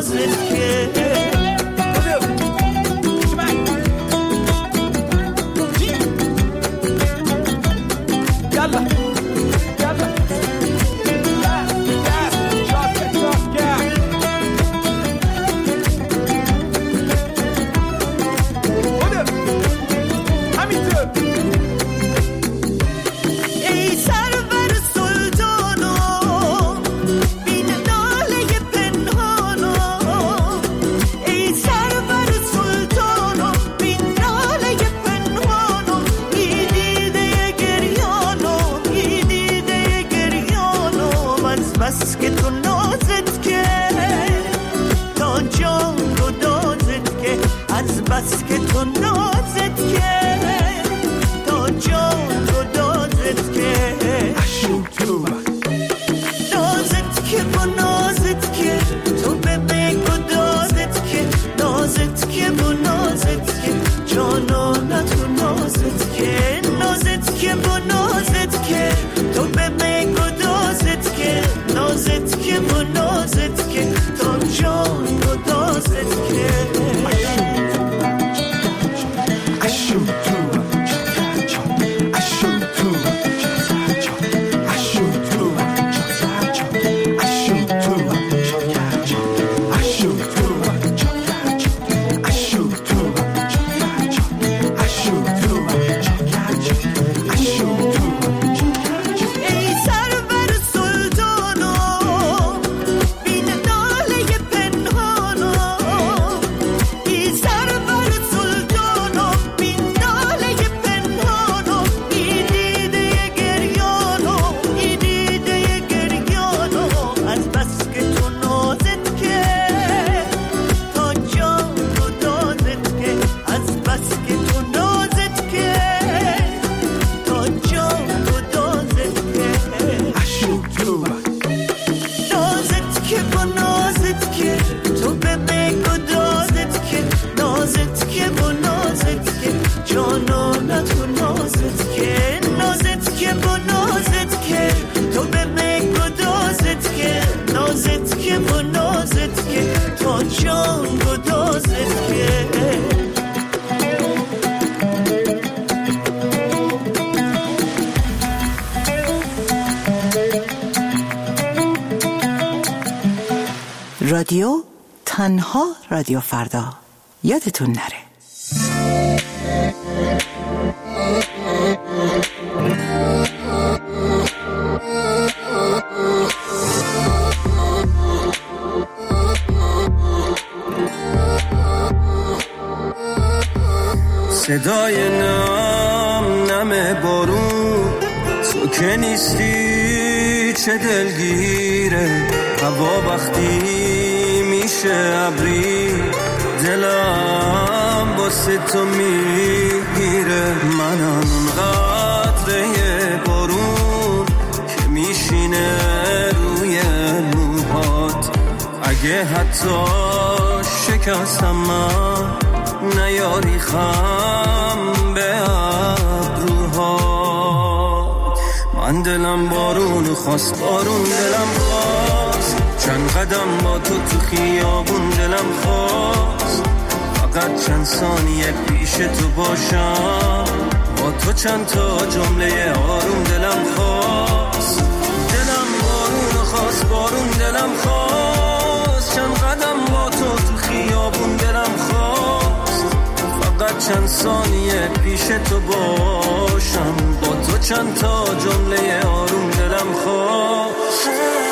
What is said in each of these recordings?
نازت که بس که تو نازت که تا جان گدازت که از بس که تو نازت که تا جان گدازت که نازت که با نازت که تو به گدازت که نازت که با نازت که جانانه تو نازت که نازت که با نازت که تو به گدازت که نازت که با نازت که تا جان گدازت که رادیو تنها رادیو فردا یادتون نره. صدای نم بارون تو که نیستی چه دلگیره، هوا وقتی میشه ابری دلم واسه تو میگیره. منم اون قطره بارون که میشینه روی موهات، اگه حتی شکستم من نیاری خم به ابروهات. من دلم بارون خواست، بارون دلم خواست، چند قدم با تو خیابون دلم خواست، فقط چند ثانیه پیش تو باشم، با تو چند تا جمله آروم دلم خواست. دلم بارون خواست، بارون دلم خواست، چند قدم با تو خیابون دلم خواست، فقط چند ثانیه پیش تو باشم، با تو چند تا جمله آروم دلم خواست.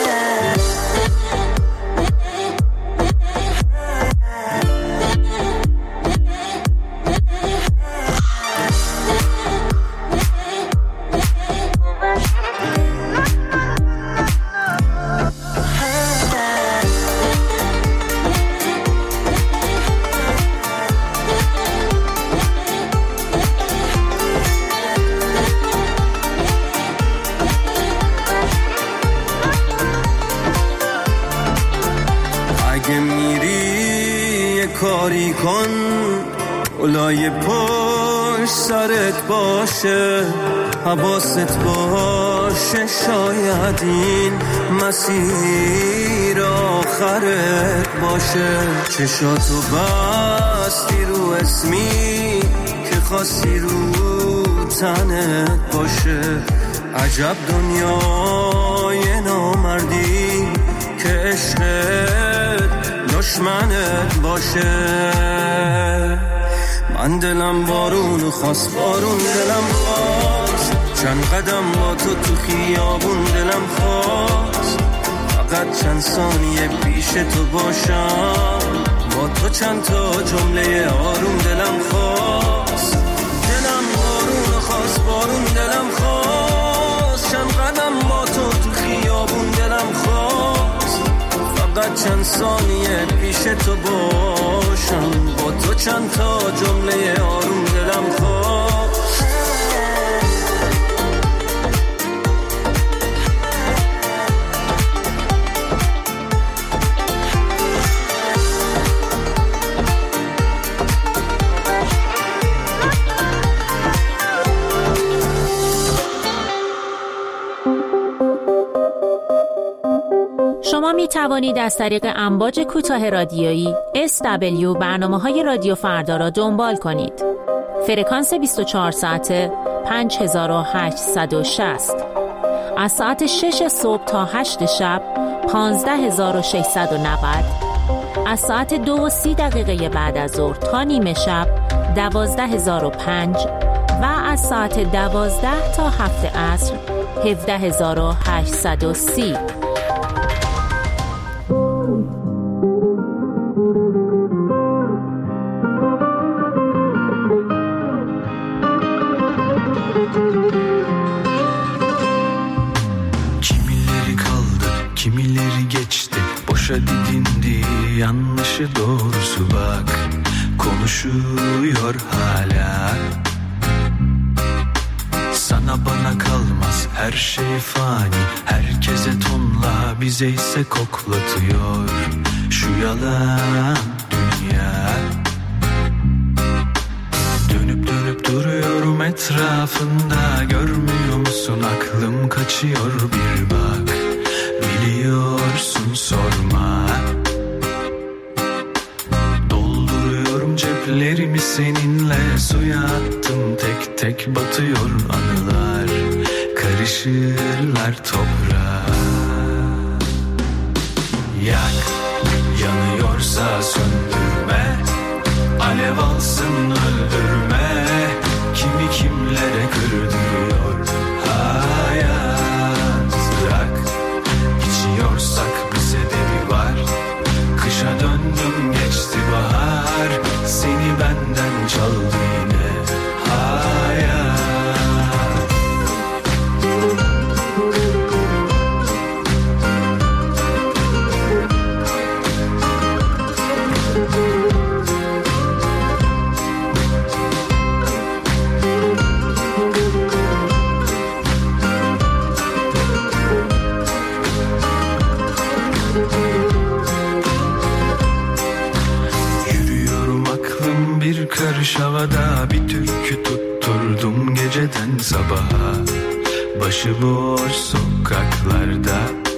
کاری کن اولای پشت سرت باشه، حواست باشه، شاید این مسیر آخر آخرت باشه. چشاتو بستی رو اسمی که خواستی رو تنت باشه. عجب دنیای نامردی که عشقت دشمنت باشه. من دلم بارون خواست، بارون دلم خواست، چند قدم با تو خیابون دلم خواست. فقط چند ثانیه پیش تو باشم، با تو چند تا جمله آروم دلم خواست. دلم بارون خواست، بارون دلم خواست، چند قدم با تو خیابون دلم خواست. فقط چند ثانیه پیش تو باشم، با تو چند تا جمله آروم دلم خواست. شما می توانید از طریق امواج کوتاه رادیویی SW برنامه‌های رادیو فردا را دنبال کنید. فرکانس 24 ساعته 5860. از ساعت 6 صبح تا 8 شب 15690. از ساعت 2:30 بعد از ظهر تا نیمه شب 12005 و از ساعت 12 تا 7 عصر 17830. Kimileri geçti, boşa didindi, yanlışı doğrusu bak, konuşuyor hala. Sana bana kalmaz, her şey fani, herkese tonla, bize ise koklatıyor şu yalan dünya. Dönüp dönüp duruyorum etrafında, görmüyor musun aklım kaçıyor bir bak. Biliyorsun sorma. Dolduruyorum ceplerimi seninle, suya attım tek tek batıyor anılar, karışırlar toprağa. Yak, yanıyorsa söndürme, alev alsın öldürme, kimi kimlere kırdırıyor hayat. Bırak, İçiyorsak bir sebebi var. Kışa döndüm geçti bahar, seni benden çaldı yine hayat. Karış havada bir türkü tutturdum geceden sabaha, başıboş sokaklarda.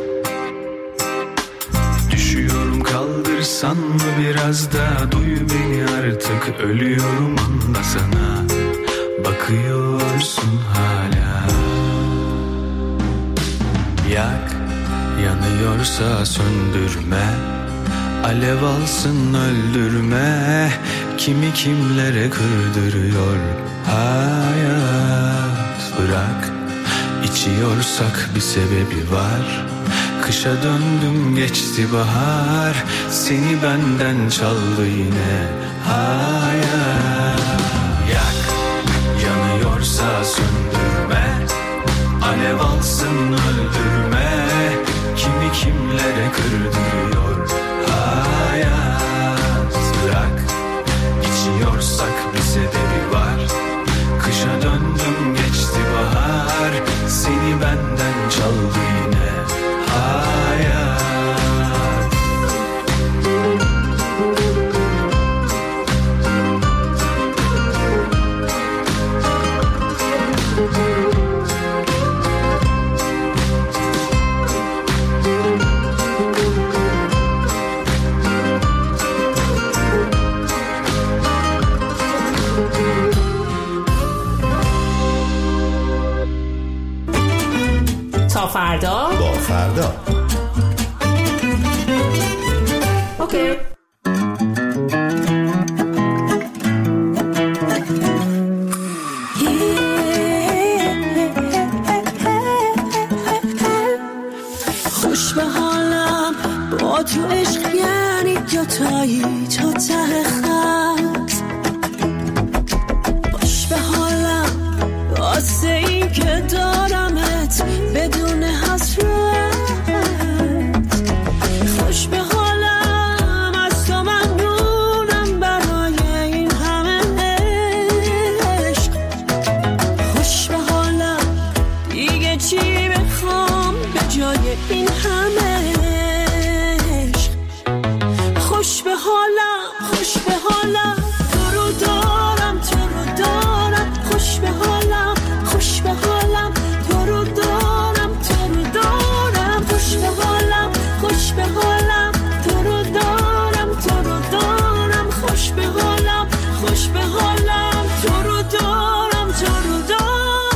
Düşüyorum, kaldırsan mı biraz da, duy beni artık, ölüyorum anla sana, bakıyorsun hala. Yak, yanıyorsa söndürme, alev alsın öldürme, kimi kimlere kırdırıyor hayat. Bırak, içiyorsak bir sebebi var. Kışa döndüm geçti bahar, seni benden çaldı yine hayat. Yak, yanıyorsa söndürme, alev alsın öldürme, kimi kimlere kırdırıyor hayat. Bırak, İçiyorsak bir sebebi var. Kışa döndüm geçti bahar, seni benden çaldı yine hayat. تا فردا با فردا. اوکی. خوش به حالم با تو عشق یعنی جاتایی تا ته خط. خوش به حالم واسه این که دارمت بدون حسرت. خوش به حالم از تو ممنونم برای این همه عشق. خوش به حالم دیگه چی بخوام به جای این همه عشق. خوش به حالم خوش به حالم تو رو دارم تو رو دارم. خوش به حالم خوش به حالم تو رو دارم تو رو دارم. خوش به حالم خوش به حالم تو رو دارم تو رو دارم. خوش به حالم خوش به حالم تو رو دارم تو رو دارم.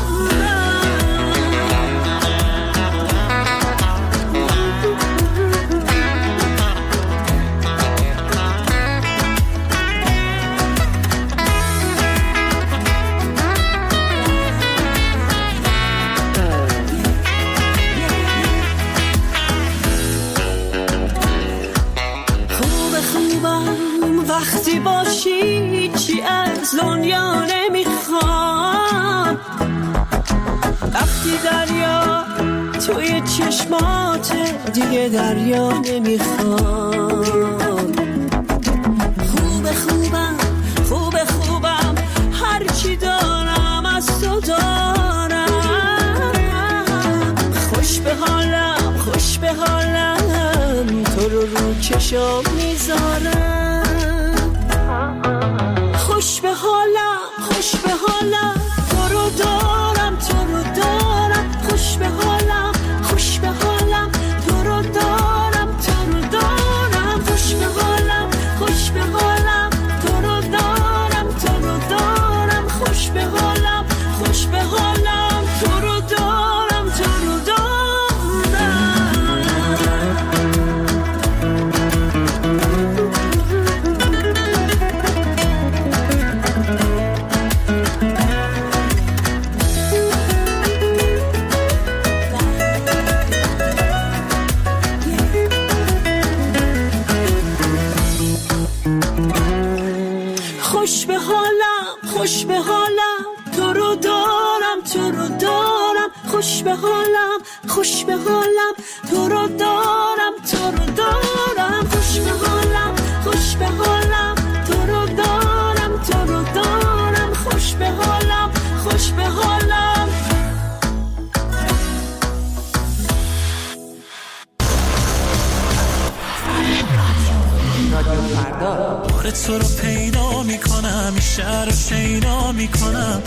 وقتی باشی چی از دنیا نمیخوام. وقتی دریا توی چشمات دیگه دریا نمیخوام. خوبه خوبم خوبه خوبم هرچی دارم از تو دارم. خوش به حالم خوش به حالم تو رو چشم میذارم. خوش به حالم خوش به حالم تو رو دارم تو رو دارم. خوش به حالم خوش به حالم تو رو دارم تو رو دارم. خوش به حالم خوش به حالم تو رو دارم تو رو دارم. خوش به حالم خوش به حالم تو رو دارم تو رو دارم. خوش به حالم خوش به حالم تو رو دارم تو رو دارم. خوش به حالم خوش به حالم تو رو دارم تو رو دارم. خوش به حالم خوش به حالم تو رو دارم تو رو دارم. خوش به حالم خوش به حالم. بار تو رو پیدا میکنم این شهر رو شیدا میکنم.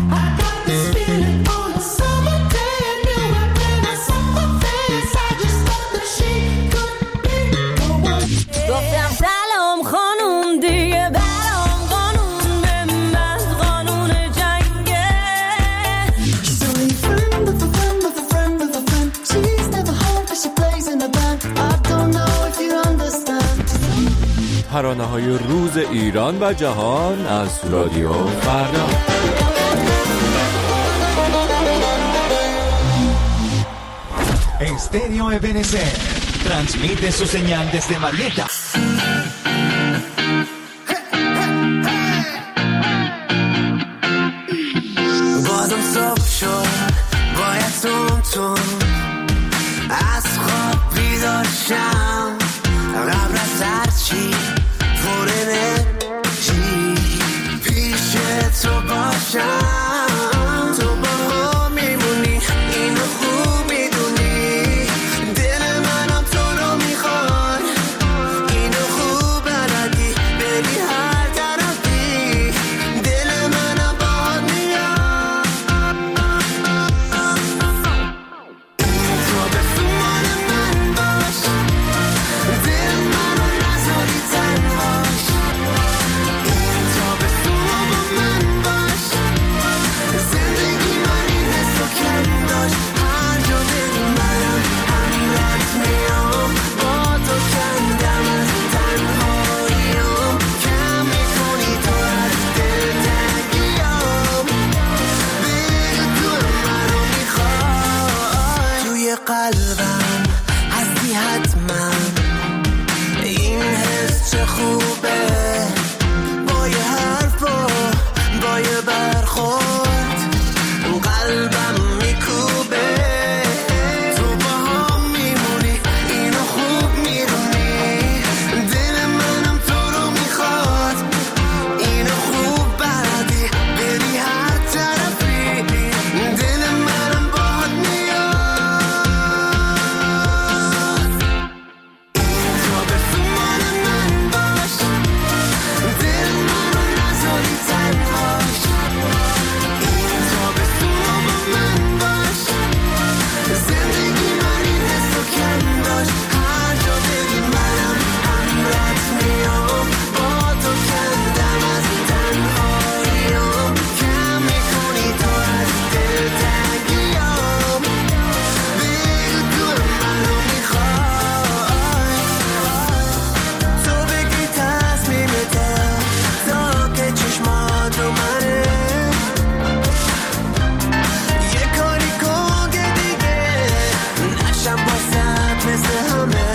گفتم سلام خانوم دیگه برام قانون به من قانون جنگه. She's only a friend of a friend of a friend of a friend. She's never home but she plays in a band. I don't know if you understand. ترانه‌های روز ایران و جهان از رادیو فردا. Estéreo EBNC transmite su señal desde Marietta. بازم صبح شد باید تون از خواب بیدار شم قبل از هرچی پر انرژی پیش تو باشم. تو با هم میمونی اینو خوب میدونی. دل منم تو رو میخواد اینو خوب بلدی بری هر طرفی. دل منم باهات میاد تو به فمان من باش. دل منو نذاری تن باش. تو به فمان من باش. قلبم هستی حتما. این حس چه خوبه با یه حرف و با یه برخورد قلبم میکوبه. تو با هم میمونی اینو خوب میرونی، دل منم تو رو میخواد اینو خوب بردی بری هر طرفی، دل منم باهات میاد. این تابستون مال من باش، دل منو نذاری تنهاش. این تابستون با من باش، زندگی من این حسو کم داشت. هر جا بری منم همراهت میام، با تو کندم از تنهاییام. کم میکنی تو از دلتنگیام، بگو تو منو میخوای. تو بگی تصمیمته تا که چشمات رو منه. یه کاری کن که دیگه نشم باست مثل همه.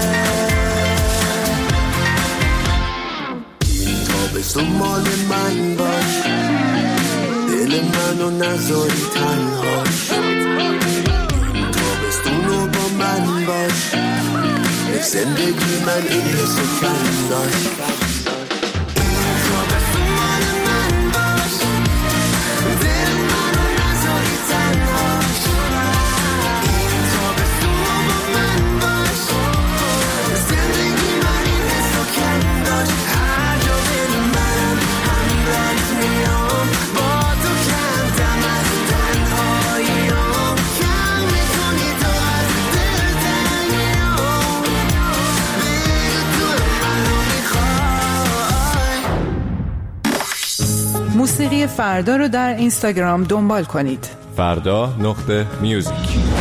این تابستون مال من باش، دل منو نذاری تنهاش. این تابستون رو با من باش، زندگی من این حسو کم داشت. این تابستون مال من باش، دل منو نذاری تنهاش. این تابستون رو با من باش، زندگی من این حسو کم داشت. هر جا بری منم همراهت میام، با تو کندم از تنهاییام. کم میکنی تو از دلتنگیام، بگو تو منو میخوای. موسیقی فردا رو در اینستاگرام دنبال کنید. فردا.میوزیک.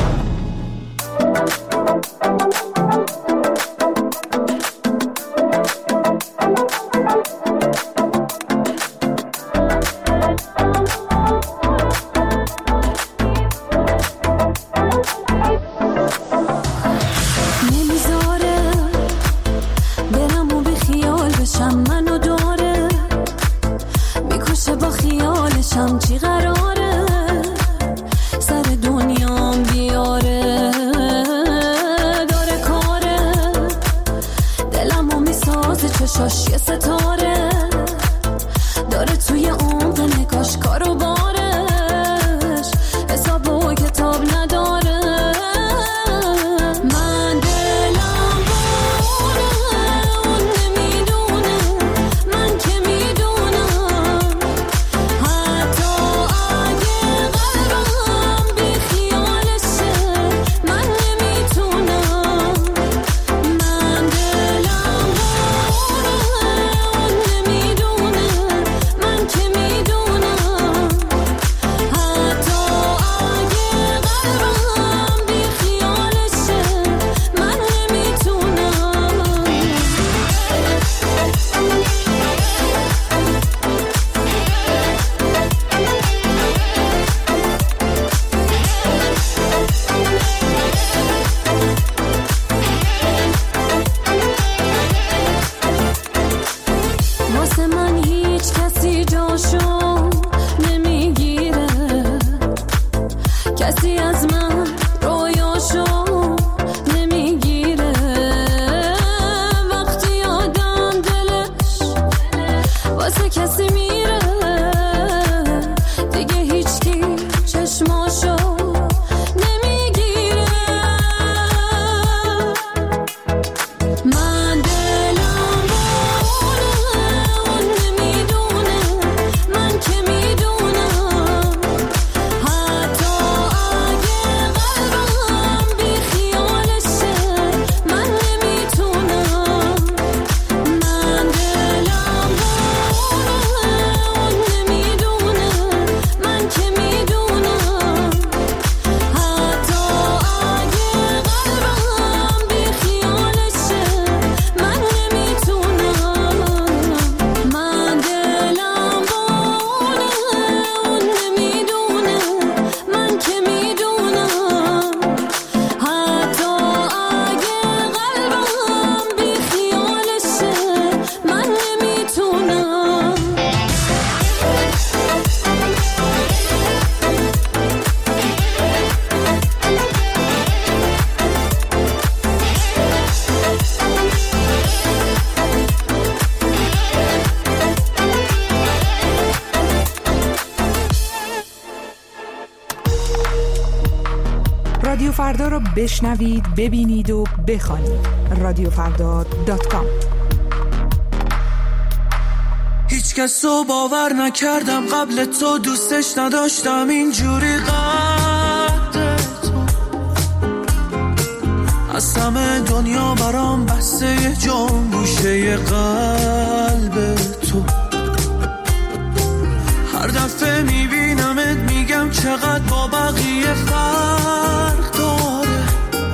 نمیذاره برم و بی خیال بشم، منو داره میکشه با خیالشم. چی قراره سر دنیام بیاره، داره کاره دلمو میسازه، چشاش یه ستاره داره توی عمق نگاش. کارو بارش حساب و کتاب نداره. من دلم باره اون نمیدونه، من که میدونم. حتی اگه قلبم بی خیالشه من نمیتونم. من دلم باره اون نمیدونه، من که میدونم. حتی اگه قلبم بی خیالشه من نمیتونم. واسه من هیچ کسی جاشو نمیگیره، کسی از من رویاشو نمیگیره. وقتی آدم دلش واسه کسی میره، دیگه هیچکی چشماشو نمیگیره. من دلم باره اون نمیدونه، من که میدونم. حتی اگه رادیو فردا رو بشنوید، ببینید و بخوانید. رادیوفردا.com. هیچ کس رو باور نکردم قبل تو، دوستش نداشتم اینجوری قد تو. از همه دنیا برام بسته یه جام گوشه قلب تو. هر دفعه میبینمت میگم چقدر با بقیه فرق داره.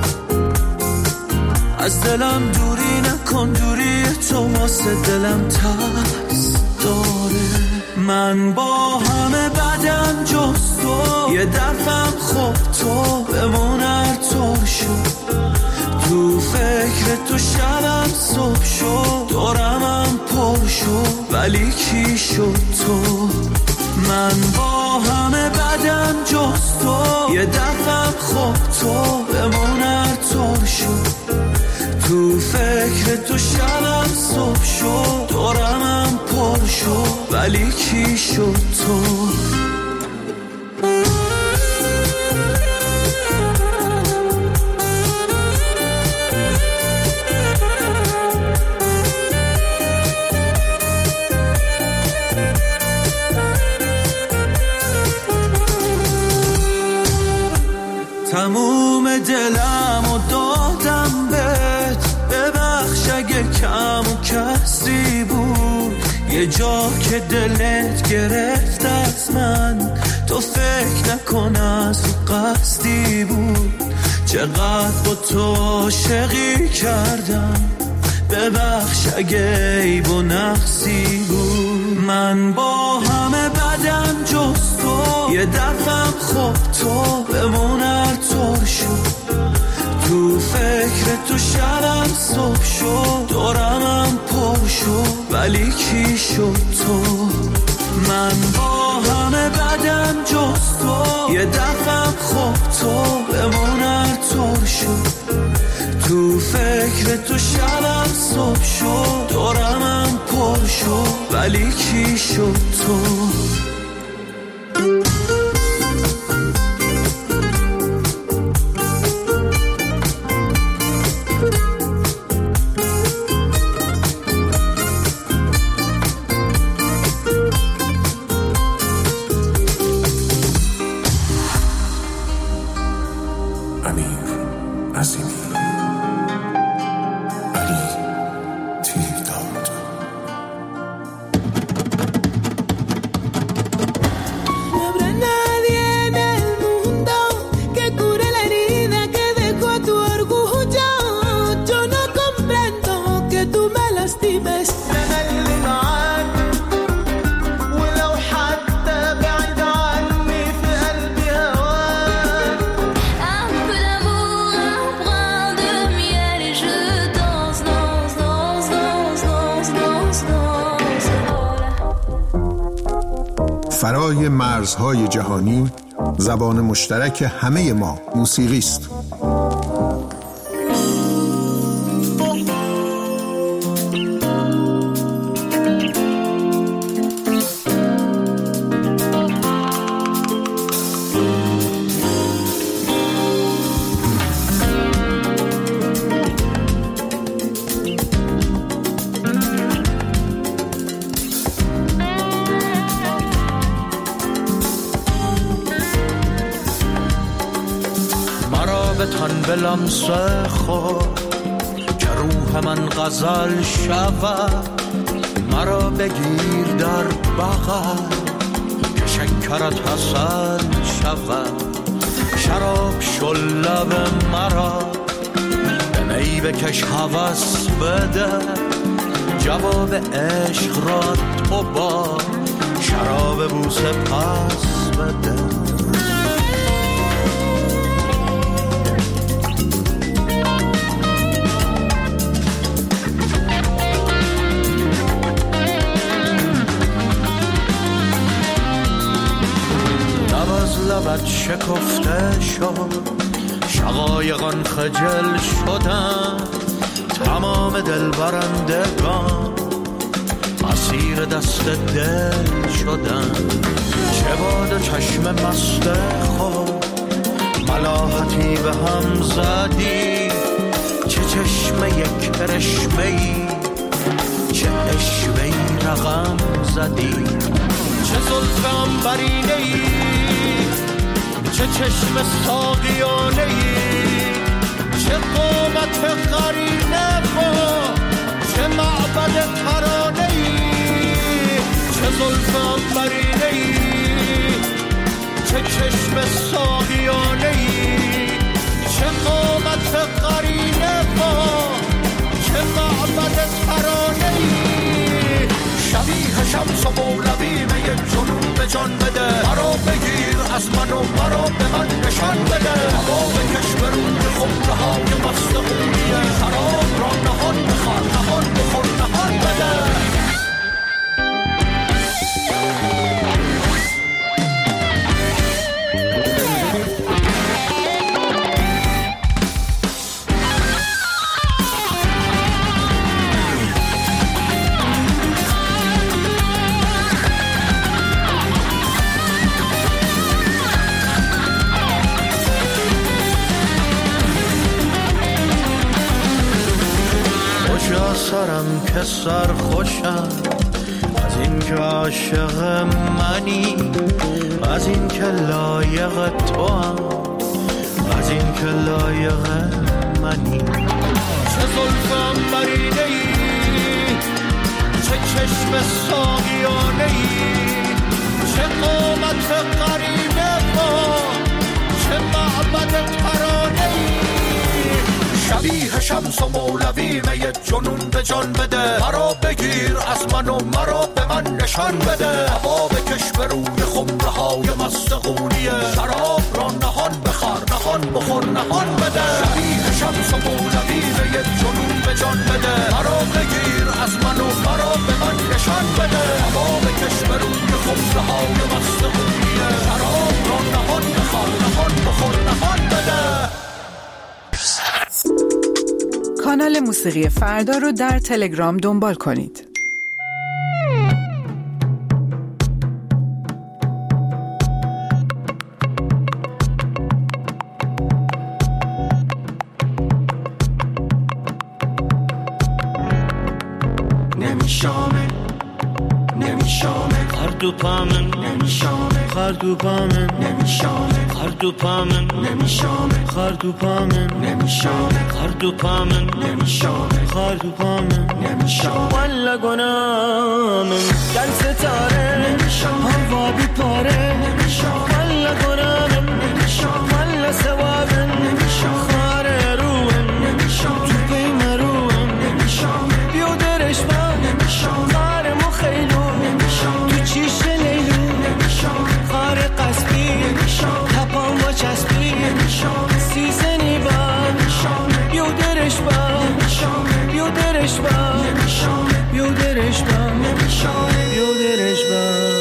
از دلم دوری نکن، دوری تو واسه دلم ترس داره. من با همه بدم جز تو، یه دفعم خوب تو بمون هر طور شد. تو فکر تو شبم صبح شد، دورمم پر شد ولی کی شد تو. من با همه بدم جز تو، یه دفعم خوب تو بمون هر طور شد. تو فکر تو شبم صبح شد، دورمم پر شد ولی کی شد تو. تموم دلم و دادم بهت، ببخش اگه کم و کسی بود. یه جا که دلت گرفت از من، تو فکر نکن از قصدی بود. چقدر با تو عاشقی کردم، ببخش اگه عیب و نقصی بود. من با همه بدم جز تو، یه دفعم خوب تو بمون هر طور شد. تو فکر تو شبم صبح شد، دورمم پر شد ولی کی شد تو. من با همه بدم جز تو، یه دفعم خوب تو بمون هر طور شد. تو فکر تو شبم صبح شد، دورمم پر شد ولی کی شد تو. فرای مرزهای جهانی، زبان مشترک همه ما موسیقی است. لمس خود که روح من غزل شود، مرا بگیر در بغل که شکرت حسن شود. شراب شل لب مرا به می بکش هوس بده، جواب عشق را تو با شراب بوسه پس بده. لبت شکفته شد، شقایقان خجل شدن، تمام دل برندگان اسیر دست دل شدن. چه باد چشم مست خود ملاحتی به هم زدی، چه چشمه یک کرشمه‌ای، چه اشوه‌ای رقم زدی، چه زلف عنبرینه‌ای، چه چشم ساقیانه‌ای، چه قامت قرینه با چه معبد ترانه‌ای، چه زلف عنبرینه‌ای، چه چشم ساقیانه‌ای، چه قامت قرینه با چه معبد ترانه‌ای. شبیه شمس و مولوی می جنون به جان بده، مرا بگیر از من و مرا به من نشان بده، هوا بکش به روی خمره های مست خونیه، شراب را نهان بخور نهان بخور نهان بده. سرم که سر خوشم از این که عاشق منی، از این که لایق تو هم، از این که لایق منی. چه زلف عنبرینه‌ای، چه چشم ساقیانه‌ای، چه قامت قرینه با چه معبد ترانه‌ای. شبیه شمس و مولوی می جنون به جان بده، مرا بگیر از من و مرا به من نشان بده، هوا بکش به روی خمره های مست خونیه، شراب را نهان بخور نهان بخور نهان بده. شبیه شمس و مولوی می جنون به جان بده، مرا بگیر از من و مرا به من نشان بده، هوا بکش به روی خمره های مست خونیه، شراب را نهان بخور نهان بخور نهان بده. کانال موسیقی فردا رو در تلگرام دنبال کنید. نمیشامه خردو پامن نمیشامه خردو پامن نمیشامه خردو پامن نمیشامه خردو پامن نمیشامه خردو پامن نمیشامه خردو پامن نمیشامه والا گنامن گل ستاره نمیشامه هوا بی پاره نمیشامه والا گنامن نمیشامه والا سوابن نمیشامه خاره روحن نمیشامه تو قیم روحن نمیشامه بیودرش با نمیشامه خاره مخیلو تو چیش لیلو خاره قصبی تپان با چسبی سیزنی با بیودرش با بیودرش با بیودرش با بیودرش با.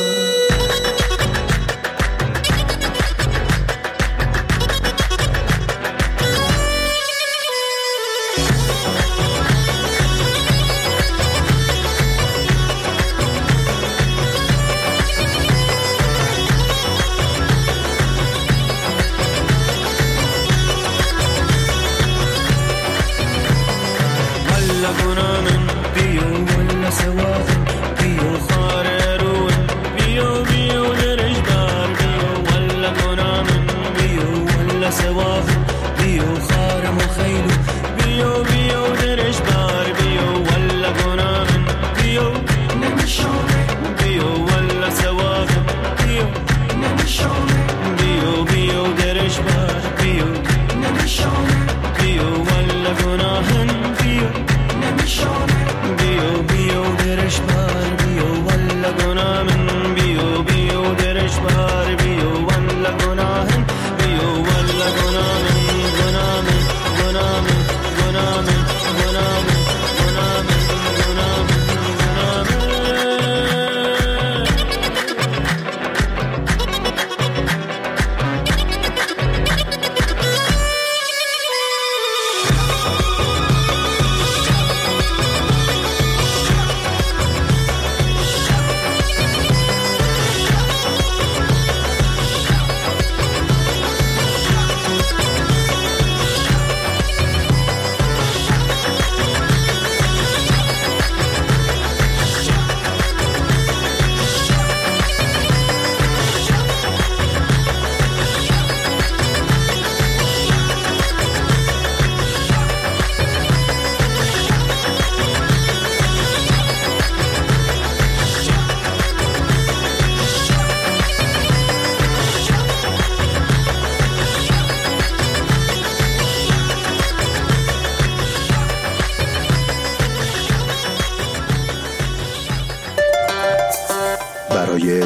بیو والله گناهن بیو والله گناهن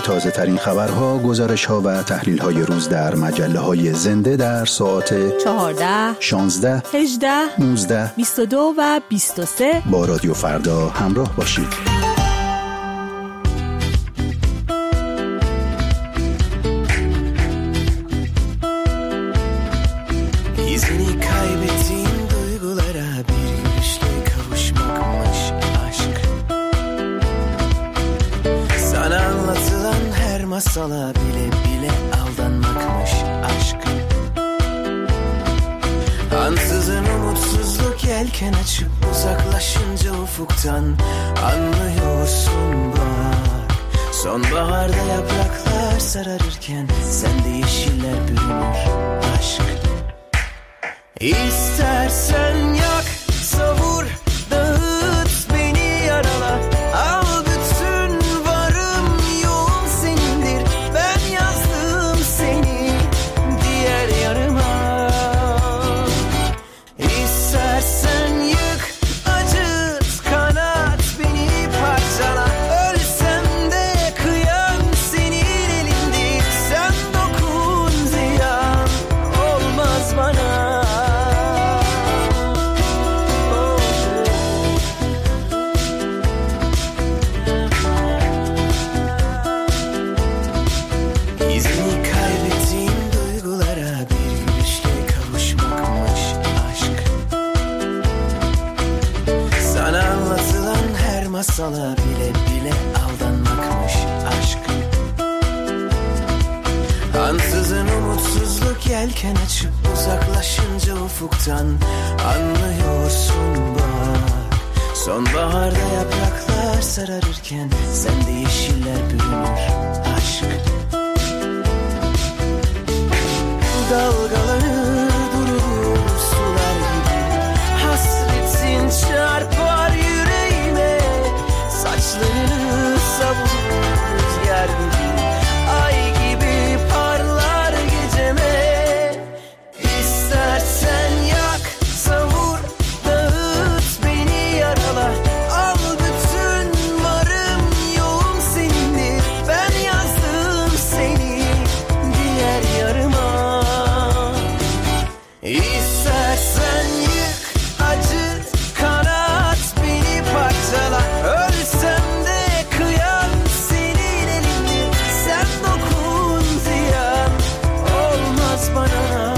تازه ترین خبرها، گزارش ها و تحلیل های روز در مجله های زنده در ساعت 14 16 18 19 22 و 23 با رادیو فردا همراه باشید. İzini kaybettiğin duygulara bir ilişki kavuşmakmış aşk. Sana anlatılan her masala bile bile aldanmakmış aşk. Ansızın umutsuzluk yelken açıp uzaklaşınca ufuktan anlıyorsun bak. Sonbaharda yapraklar sararırken sende yeşiller bürünür aşk. İstersen yak, savur, dağıt, beni yarala. Al bütün varım yoğum senindir. Ben yazdım seni diğer yarıma. İstersen yık, acıt, kanat, beni parçala. Ölsem de kıyam senin elindir. Sen dokun ziyan olmaz bana. Masala bile bile aldanmakmış aşk. Ansızın umutsuzluk yelken açıp uzaklaşınca ufuktan anlıyorsun bak. Sonbaharda yapraklar sararırken sende yeşiller bürünür aşk. Dalgalanır durur sular gibi, hasretin çarpar yüreğime. Saçlarını savurur rüzgar gibi, ay gibi parlar geceme. İstersen yak, savur, dağıt, beni yarala. Al bütün varım yoğum senindir. Ben yazdım seni diğer yarıma. İstersen yık, acıt, kanat, beni parçala. Ölsem de kıyam senin elindir. Sen dokun ziyan olmaz bana.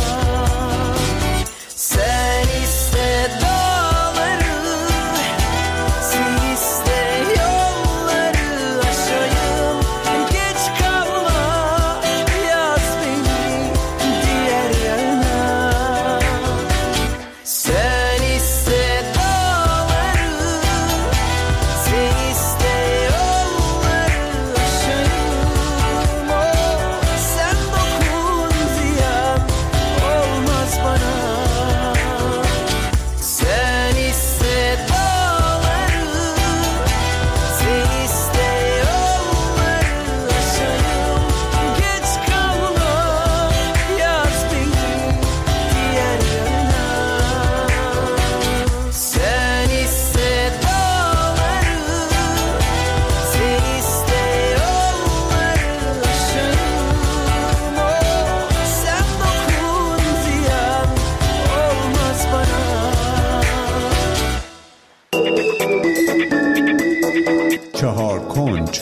Sen iste dağları, sen iste yolları aşayım. Geç kalma, yaz beni diğer yana. Sen iste dağları, sen iste yolları aşayım. Oh, sen dokun ziyan olmaz bana. Sen iste dağları, sen iste yolları aşayım. Geç kalma, yaz beni diğer yarına. Sen iste dağları, sen iste yolları aşayım. Oh, sen dokun ziyan olmaz bana. چهار کنج.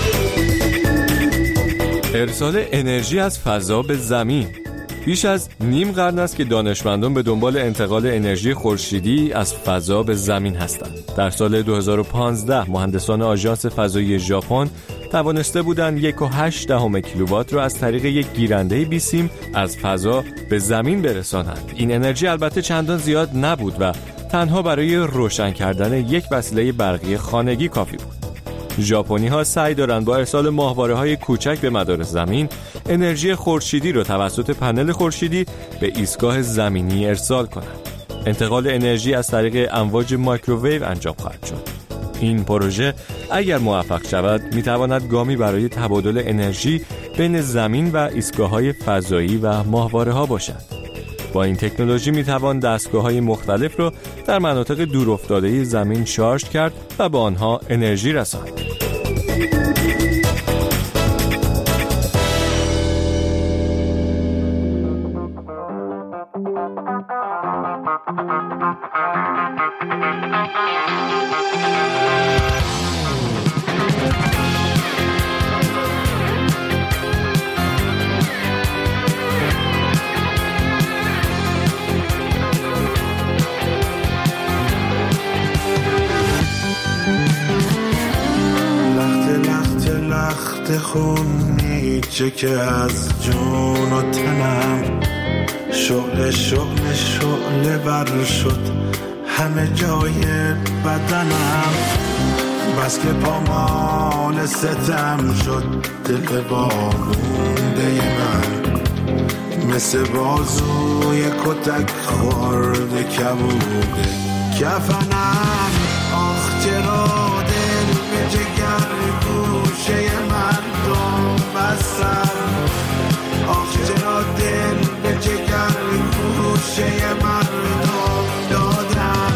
ارسال انرژی از فضا به زمین. بیش از نیم قرن است که دانشمندان به دنبال انتقال انرژی خورشیدی از فضا به زمین هستند. در سال 2015 مهندسان آژانس فضایی ژاپن توانسته بودند 1.8 کیلووات را از طریق یک گیرنده بیسیم از فضا به زمین برسانند. این انرژی البته چندان زیاد نبود و تنها برای روشن کردن یک وسیله برقی خانگی کافی بود. ژاپنی‌ها سعی دارند با ارسال ماهواره‌های کوچک به مدار زمین انرژی خورشیدی را توسط پنل خورشیدی به ایستگاه زمینی ارسال کنند. انتقال انرژی از طریق امواج مایکروویو انجام خواهد شد. این پروژه اگر موفق شود می‌تواند گامی برای تبادل انرژی بین زمین و ایستگاه‌های فضایی و ماهواره‌ها باشد. با این تکنولوژی میتوان دستگاه‌های مختلف را در مناطق دورافتاده زمین شارژ کرد و به آنها انرژی رساند. خونیچه که از جون و تنم شعله بر شد همه جای بدنم، بس که پامال ستم شد دل بالونده من، مثل بازوی کتک خورده کبوده کفنم. آخ چرا دل به جگر گوشه مردم بستم، آخ چرا دل به جگر گوشه مردم دادم.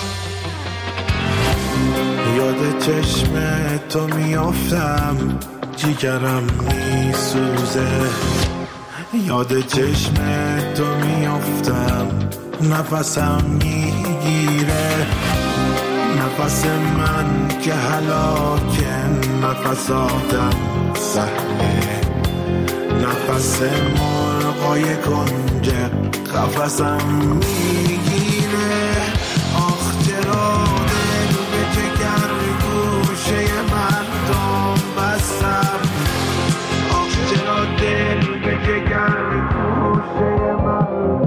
یاد چشم تو میافتم جیگرم میسوزه، یاد چشم تو میافتم نفسم میگیره، نفس من که هلاکه نفساتم سهله، نفس مرغای کنج قفسم میگیره. آخ چرا دل به جگر گوشه مردم بستم، آخ چرا دل به جگر گوشه مردم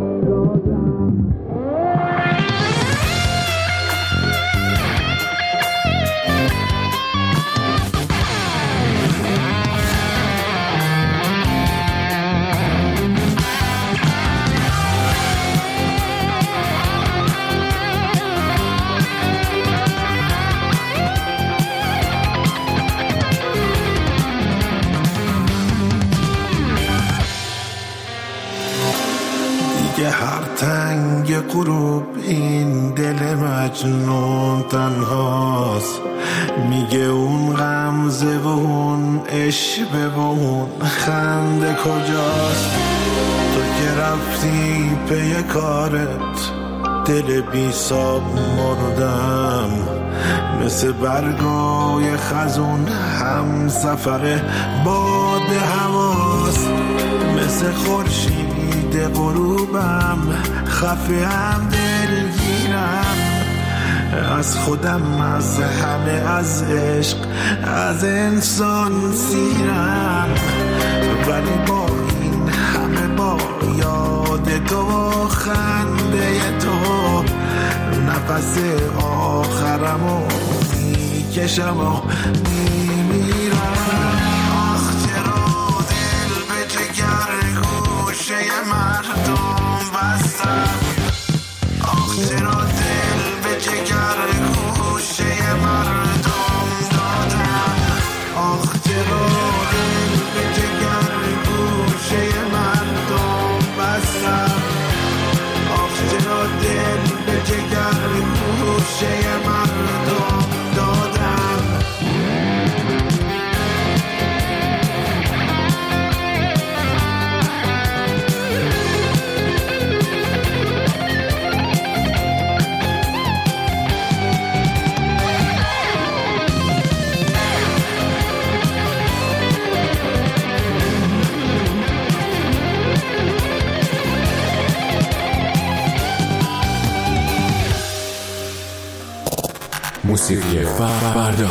هر تنگ غروب این دل مجنون تنهاست، میگه اون غمزه و اون عشق و اون خنده کجاست. تو که رفتی پی کارت دل بی ساب مردم، مثل برگای خزون هم سفر باد هواست، مثل خورشید غروبم خفه هم دلگیرم، از خودم از همه از عشق از انسان سیرم، ولی با این همه با یاد تو و خنده تو نفس آخرمو میکشم و میمیرم. آخ چرا دل به جگر گوشه مردم بستم، آخ چرا دل به جگر گوشه مردم دادم، آخ چرا دل به جگر گوشه مردم بستم، آخ چرا دل به جگر گوشه مردم دادم. موسیقی فردا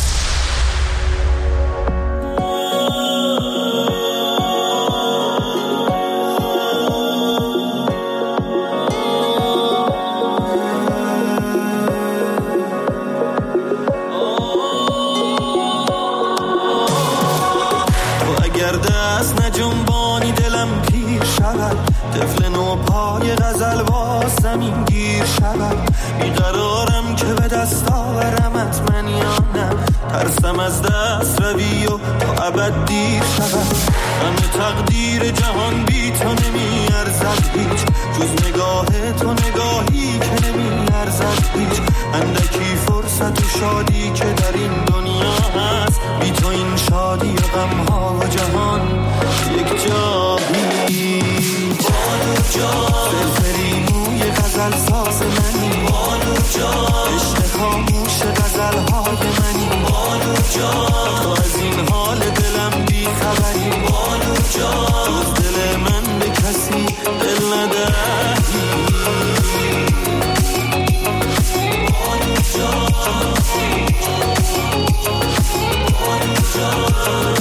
اگر دست نجنبانی دلم پیر شود، طفل نو پای غزل با زمین گیر شود، بیقرارم که به دست آورمت من یا نه، ترسم از دست روی و تا ابد دیر شود، همه تقدیر جهان بی تو نمی ارزد هیچ، جز نگاه تو نگاهی که نمی ارزد هیچ، اندکی فرصت و شادی که در این دنیا هست، بی تو این شادی و غمها و جهان یک جایی با دو جا، فرفری موی غزل غزل ساز منی بانو جان، عشق خاموش غزلهای منی بانو جان، تو از این حال دلم بی خبری بانو جان، تو دل من به کسی دل ندهی بانو جان، بانو جان،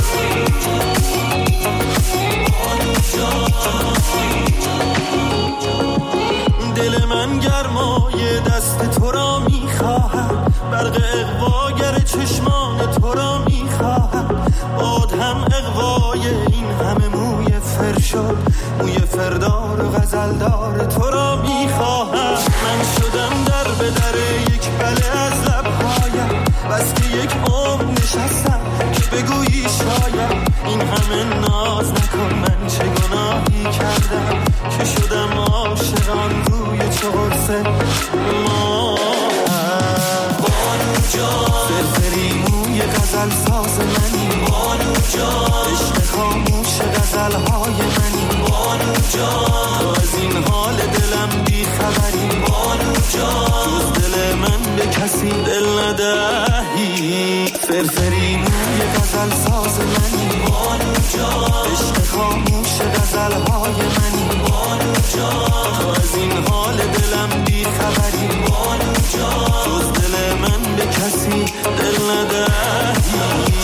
دل من گرمای دست تو را میخواهد، برق اغواگر چشمان تو را میخواهد، باد هم اغوای این همه موی فرشاد، موی فردار و غزلدار تو را میخواهد. من شدم در به در یک بله از لبهایم، بس که یک عمر نشستم که بگویی شاید این همه ناز نکن، من چه گناهی کردم که شدم عاشقان روی چهارسه ما. بانو جان، فرفری موی غزل ساز منی بانو جان، عشق خاموش غزلهای منی بانو جان، تو از این حال دلم بی خبری بانو جان، تو دل من به کسی دل ندهی. فرفری موی غزل ساز منی بانو جان، عشق خاموش غزلهای منی بانو جان، تو از این حال دلم بی خبری بانو جان، تو دل من به کسی دل ندهی.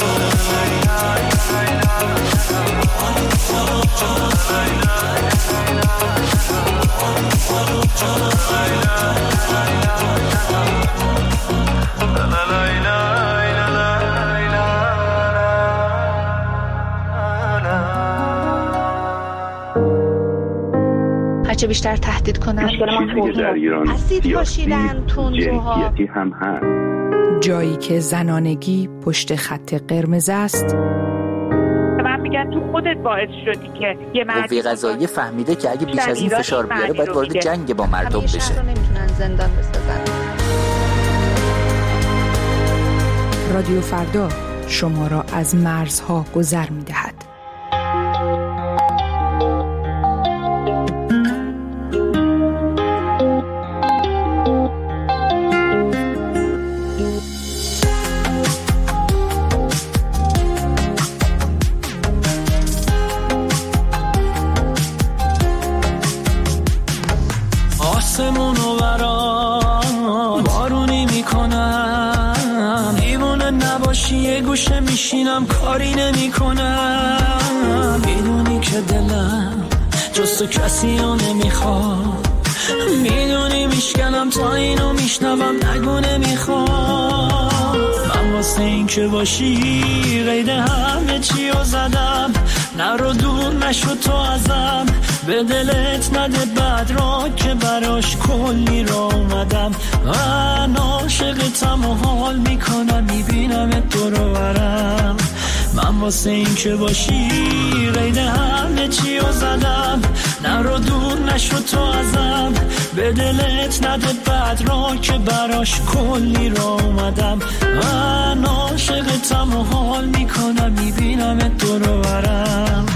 هرچه بیشتر تهدید کنن اسید پاشیدن تندروها هم هست. جایی که زنانگی پشت خط قرمز است. من میگم تو خودت باعث شدی که یه قوه قضاییه فهمیده که اگه بیش از این فشار بیاره باید وارد جنگ با مردم بشه. همیشه نمیتونن زندان بسازن. رادیو فردا شما را از مرزها گذر می‌دهد. آسمونو برام بارونی میکنم، دیوونه نباشی یه گوشه میشینم کاری نمیکنم، میدونی که دلم جز تو کسی رو نمیخواد، میدونی میشکنم تا اینو میشنوم نگو نمیخواد. من واسه این که باشی قید همه چی رو زدم، نرو دور نشو تو ازم، به دلت نده بد را که براش کلی را اومدم. من عاشقتم و حال میکنم، میبینم دور و برم. من واسه این که باشی قید همه چی رو زدم، نرو دور نشو تو ازم، به دلت نده بد را که براش کلی را اومدم. من عاشقتم و حال میکنم، میبینم دور و برم.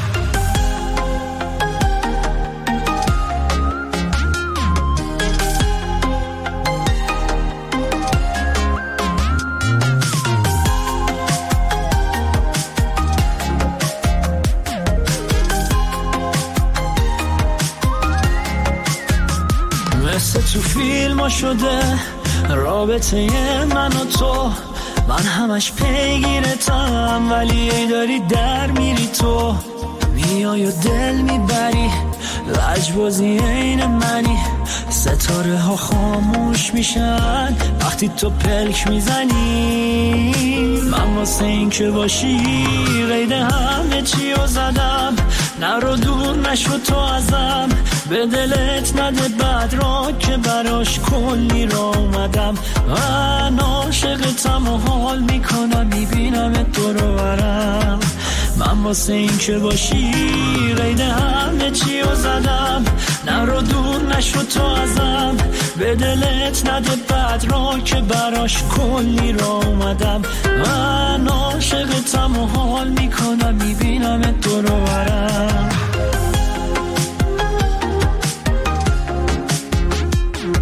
مثل تو فیلم ها شده رابطه من و تو، من همش پیگیرتم ولی ای داری در میری تو، میای و دل میبری لجبازی این منی، ستاره ها خاموش میشن وقتی تو پلک میزنی. من واسه این که باشی قید همه چی رو زدم، نرو دور نشو تو ازم، به دلت نده بد را که براش کلی را اومدم. من عاشقتم و حال میکنم، میبینم دور و برم. من واسه این که باشی قید همه چی رو زدم، نرو دور نشو تو ازم، به دلت نده بد را که براش کلی را اومدم. من عاشقتم و حال میکنم، میبینم دور و برم.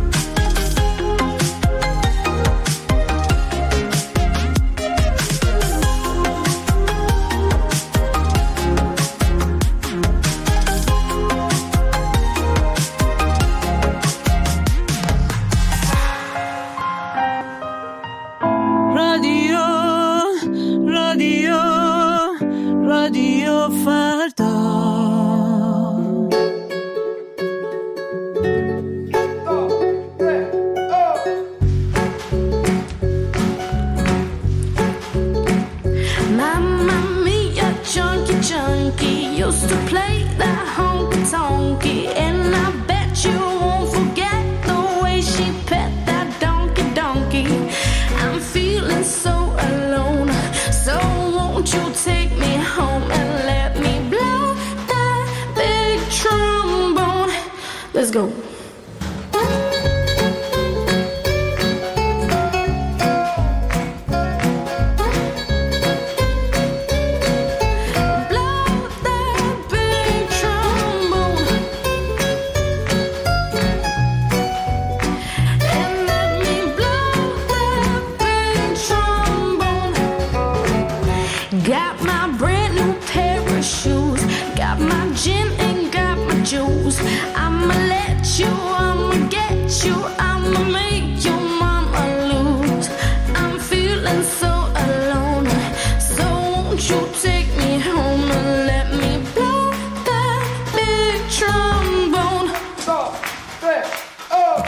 Let's go. Got my brand new pair of shoes, got my gin and got my juice. I'ma let you, I'ma get you, I'ma make your mama lose. I'm feeling so alone, so won't you take me home and let me blow that big trombone. Stop, step, up.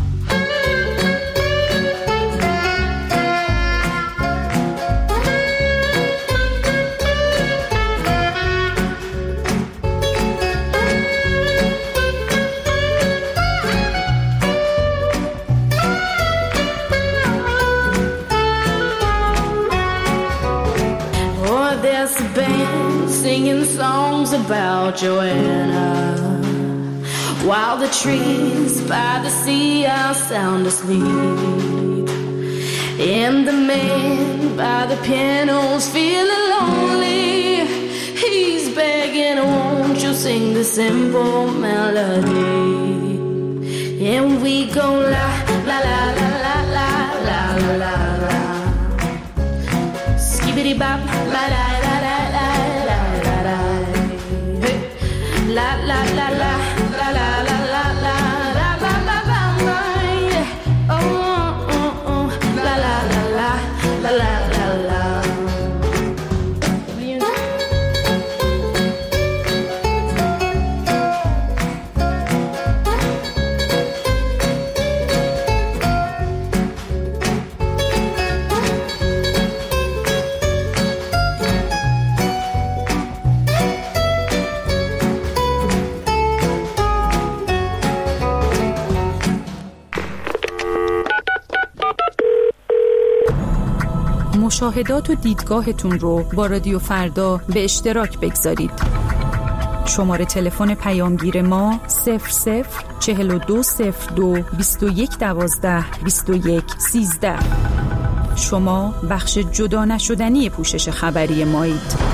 There's a band singing songs about Joanna, while the trees by the sea are sound asleep, and the man by the piano's feeling lonely. He's begging, won't you sing the simple melody? And we go la la la la la la la la la, skibbity bop la la. La la la la la la la la la la la la la la, oh oh oh, la la la la la la la la. مشاهدات و دیدگاهتون رو با رادیو فردا به اشتراک بگذارید. شماره تلفن پیامگیر ما 004202 2112 2113. شما بخش جدا نشدنی پوشش خبری مایید.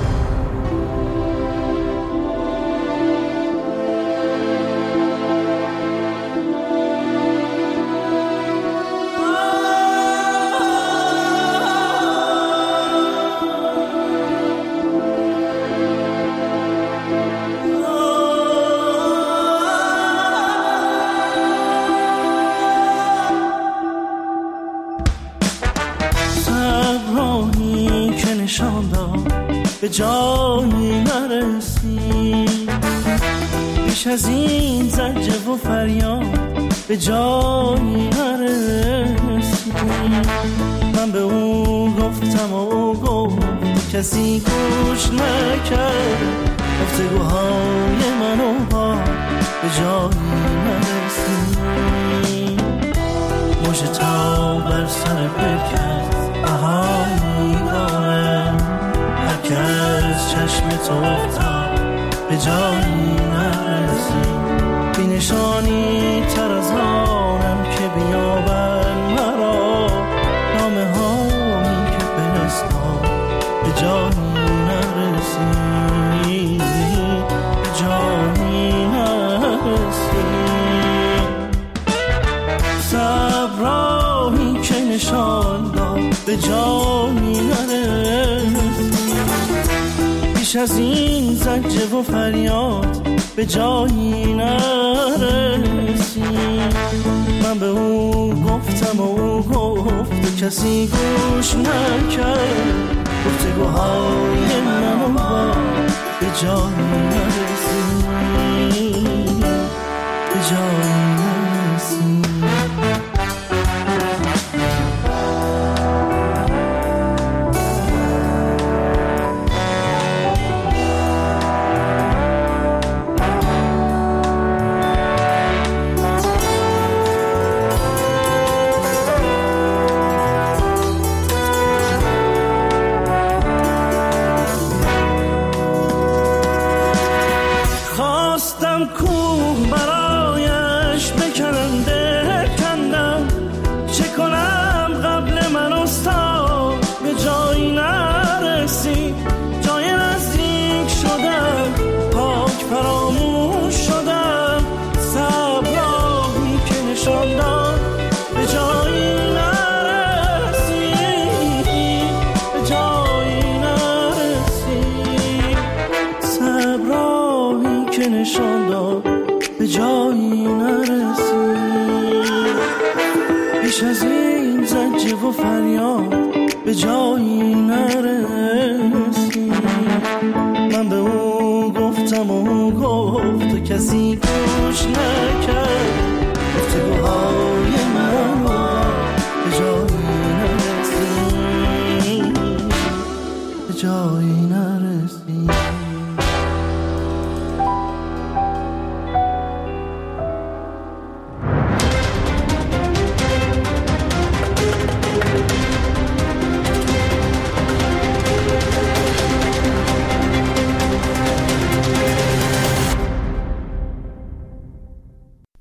به جایی نرسی، بیش از این زجه و فریاد به جایی نرسی. من به او گفتم و او گفت، کسی گوش نکرد. گفتگوهای من و با به جایی نرسی. مژه‌تا بر سر پیکت بهایی دارم، که از چشم تو افتاد به جایی نرسی. بی نشانی تر از آنم که بیابن مرا، نامه هایی که فرستاد به جایی نرسی. به جایی نرسی. صبرایی که نشان داد به جایی نرسی. بیش از این زجه و فریاد به جایی نرسی. من به او گفتم و او گفت، کسی گوش نکرد. گفتگوهای من و با به جایی نرسی. به جایی نرسی. کوه برای جایی نرسی، بیش از این زجه و فریاد به جایی نرسی. من به او گفتم و او گفت و کسی گوش نکرد، گفتگوهای من به جایی نرسی، به جایی